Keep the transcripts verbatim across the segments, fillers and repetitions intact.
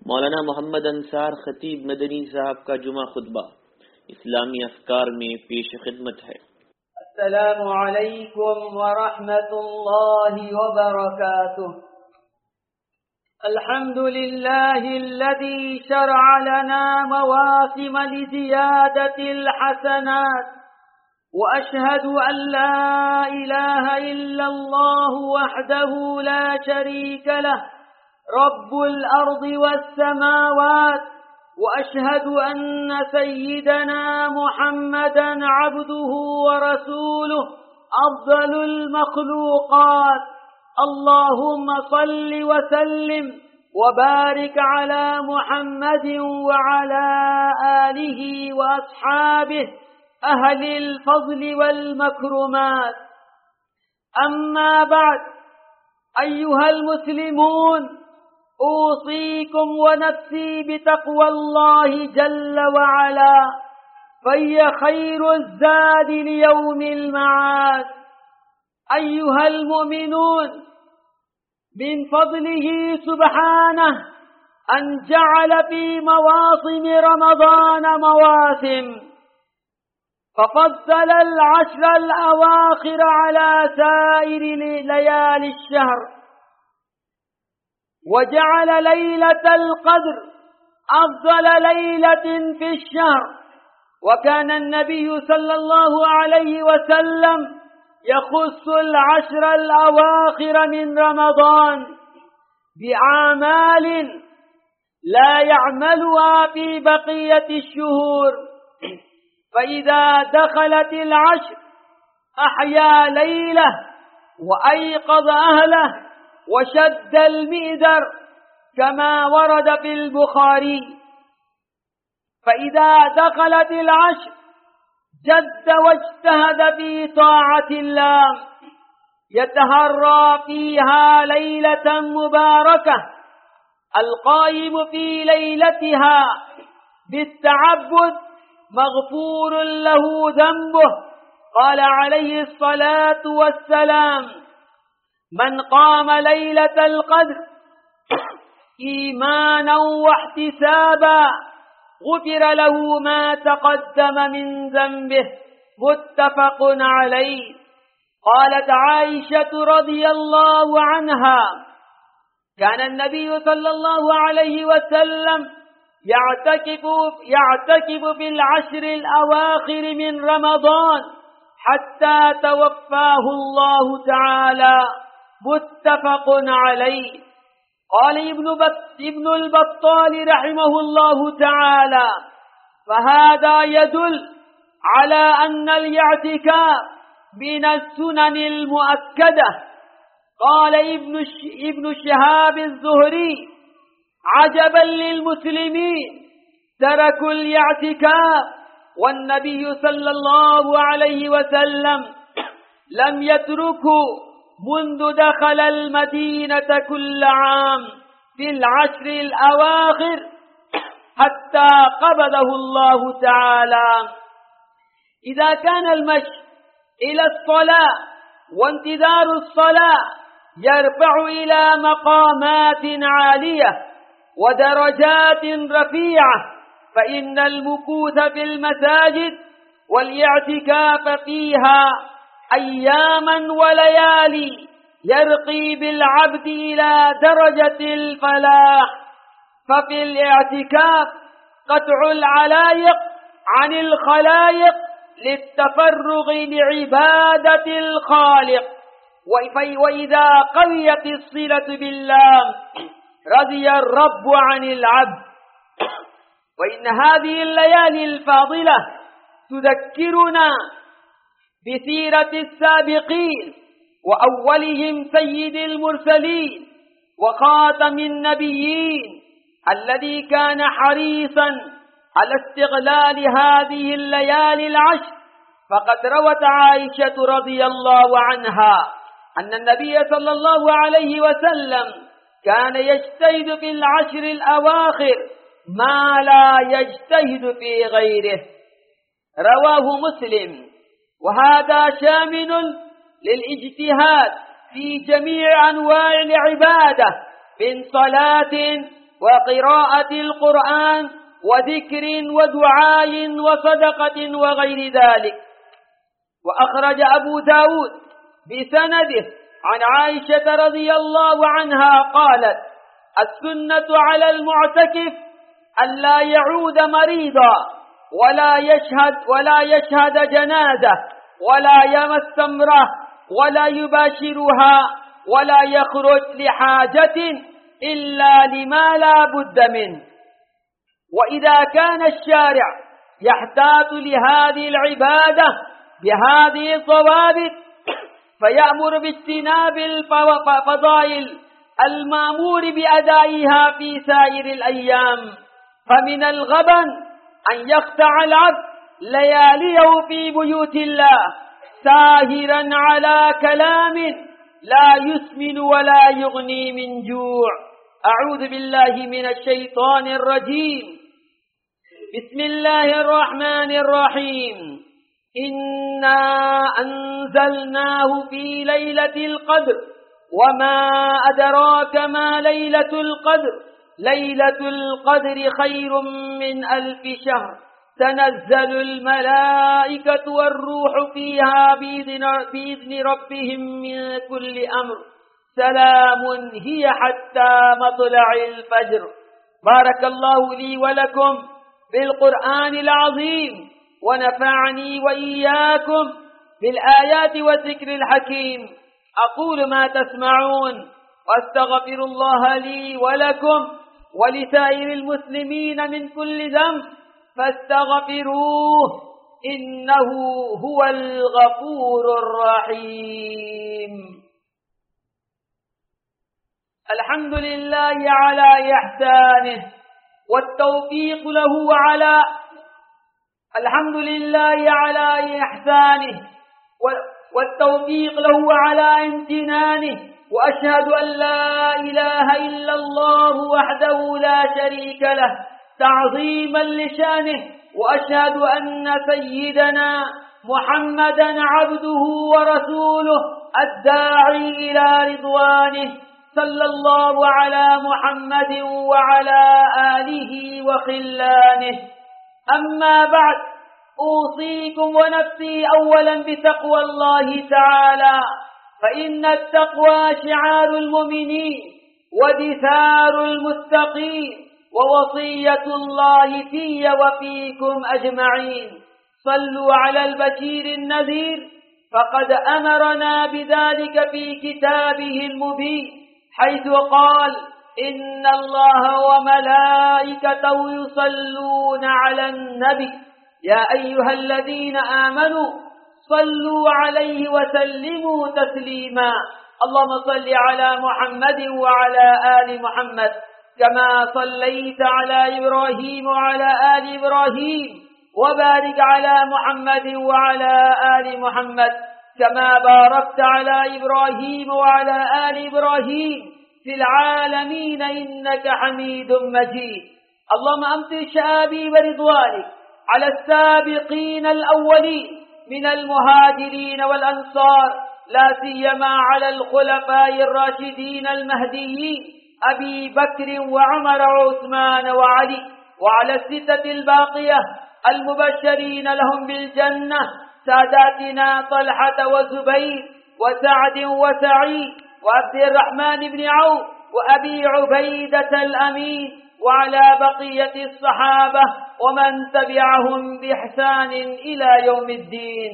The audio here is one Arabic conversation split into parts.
मौलाना मोहम्मद अंसार खतीब मदनी साहब का जुमा खुतबा इस्लामी अफकार में पेश खिदमत है। अस्सलामु अलैकुम व रहमतुल्लाहि व बरकातुह। अल्हम्दुलिल्लाहिल्लज़ी शरअ लना मवासिम लिज़ियादतिल हसनात व अशहदु अन ला इलाहा इल्लल्लाहु वहदहु ला शरीका लह रब्बुल अर्दि वस्समावात وأشهد أن سيدنا محمدا عبده ورسوله أفضل المخلوقات. اللهم صل وسلم وبارك على محمد وعلى آله وأصحابه أهل الفضل والمكرمات. أما بعد، أيها المسلمون، أوصيكم ونفسي بتقوى الله جل وعلا، فهي خير الزاد ليوم المعاد. أيها المؤمنون، من فضله سبحانه أن جعل في مواسم رمضان مواسم، ففضل العشر الأواخر على سائر ليالي الشهر، وجعل ليلة القدر أفضل ليلة في الشهر. وكان النبي صلى الله عليه وسلم يخص العشر الأواخر من رمضان بأعمال لا يعملها في بقية الشهور، فإذا دخلت العشر أحيا ليلة وأيقظ أهله وشد المئزر كما ورد في البخاري. فإذا دخلت العشر جد واجتهد في طاعة الله، يتهرى فيها ليلة مباركة، القائم في ليلتها بالتعبد مغفور له ذنبه. قال عليه الصلاة والسلام: من قام ليلة القدر إيمانا واحتسابا غفر له ما تقدم من ذنبه. متفق عليه. قالت عائشة رضي الله عنها: كان النبي صلى الله عليه وسلم يعتكف يعتكف في العشر الأواخر من رمضان حتى توفاه الله تعالى. متفق عليه. قال ابن ابن البطال رحمه الله تعالى: فهذا يدل على أن الاعتكاف من السنن المؤكدة. قال ابن ابن شهاب الزهري: عجبا للمسلمين تركوا الاعتكاف والنبي صلى الله عليه وسلم لم يتركوا منذ دخل المدينة كل عام في العشر الأواخر حتى قبضه الله تعالى. إذا كان المشي إلى الصلاة وانتظار الصلاة يرفع إلى مقامات عالية ودرجات رفيعة، فإن المكوث في المساجد والاعتكاف فيها أياما وليالي يرقي بالعبد إلى درجة الفلاح. ففي الاعتكاف قطع العلايق عن الخلايق للتفرغ لعبادة الخالق. وإذا قويت الصلة بالله رضي الرب عن العبد. وإن هذه الليالي الفاضلة تذكرنا بسيرة السابقين، وأولهم سيد المرسلين وخاتم النبيين الذي كان حريصا على استغلال هذه الليالي العشر. فقد روت عائشة رضي الله عنها أن النبي صلى الله عليه وسلم كان يجتهد في العشر الأواخر ما لا يجتهد في غيره. رواه مسلم. وهذا شامل للاجتهاد في جميع أنواع العبادة من صلاة وقراءة القرآن وذكر ودعاء وصدقة وغير ذلك. وأخرج أبو داود بسنده عن عائشة رضي الله عنها قالت: السنة على المعتكف ألا يعود مريضا ولا يشهد ولا يشهد جنازة ولا يمس امرأة ولا يباشرها ولا يخرج لحاجة إلا لما لا بد منه. وإذا كان الشارع يحتاج لهذه العبادة بهذه الضوابط فيأمر باجتناب الفضائل المأمور بأدائها في سائر الأيام. فمن الغبن أن يقطع العبد لياليه في بيوت الله ساهرا على كلام لا يسمن ولا يغني من جوع. أعوذ بالله من الشيطان الرجيم. بسم الله الرحمن الرحيم. إنا أنزلناه في ليلة القدر وما أدراك ما ليلة القدر ليلة القدر خير من ألف شهر تنزل الملائكة والروح فيها بإذن ربهم من كل أمر سلام هي حتى مطلع الفجر. بارك الله لي ولكم بالقرآن العظيم ونفعني وإياكم بالآيات والذكر الحكيم. أقول ما تسمعون وأستغفر الله لي ولكم ولسائر المسلمين من كل ذنب فاستغفروه إنه هو الغفور الرحيم. الحمد لله على إحسانه والتوفيق له على الحمد لله على إحسانه والتوفيق له على امتنانه. وأشهد أن لا إله إلا الله وحده لا شريك له تعظيما لشانه. وأشهد أن سيدنا محمدا عبده ورسوله الداعي إلى رضوانه صلى الله على محمد وعلى آله وخلانه. أما بعد، أوصيكم ونفسي أولا بتقوى الله تعالى، فإن التقوى شعار المؤمنين ودثار المتقين ووصية الله في وفيكم أجمعين. صلوا على البشير النذير فقد أمرنا بذلك في كتابه المبين حيث قال: إن الله وملائكته يصلون على النبي يا أيها الذين آمنوا صلوا عليه وسلموا تسليما. اللهم صل على محمد وعلى آل محمد كما صليت على إبراهيم وعلى آل إبراهيم، وبارك على محمد وعلى آل محمد كما باركت على إبراهيم وعلى آل إبراهيم في العالمين إنك حميد مجيد. اللهم أمطر شآبيب رضوانك على السابقين الأولين من المهاجرين والأنصار، لا سيما على الخلفاء الراشدين المهديين أبي بكر وعمر وعثمان وعلي، وعلى الستة الباقية المبشرين لهم بالجنة ساداتنا طلحة وزبير وسعد وسعيد وعبد الرحمن بن عوف وأبي عبيدة الأمين، وعلى بقية الصحابة ومن تبعهم بإحسان إلى يوم الدين.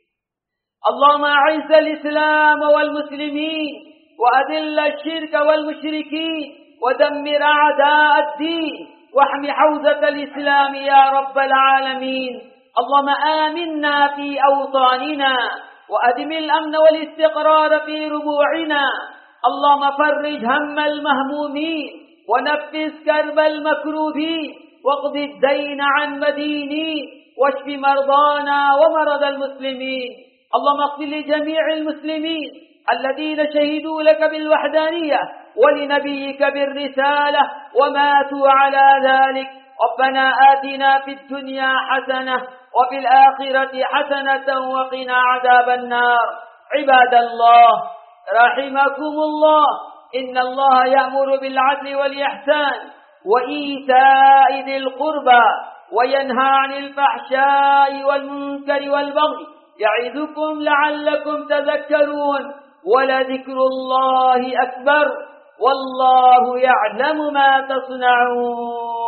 اللهم أعز الإسلام والمسلمين وأذل الشرك والمشركين ودمر أعداء الدين واحم حوزة الإسلام يا رب العالمين. اللهم آمنا في أوطاننا وأدم الأمن والاستقرار في ربوعنا. اللهم فرج هم المهمومين ونفس كرب المكروبين واقض الدين عن مدينين واشف مرضانا ومرضى المسلمين. اللهم اغفر لجميع المسلمين الذين شهدوا لك بالوحدانية ولنبيك بالرسالة وماتوا على ذلك. ربنا آتنا في الدنيا حسنة وفي الآخرة حسنة وقنا عذاب النار. عباد الله رحمكم الله، إن الله يأمر بالعدل والإحسان وإيتاء ذي القربى وينهى عن الفحشاء والمنكر والبغي يعظكم لعلكم تذكرون ولذكر الله أكبر والله يعلم ما تصنعون.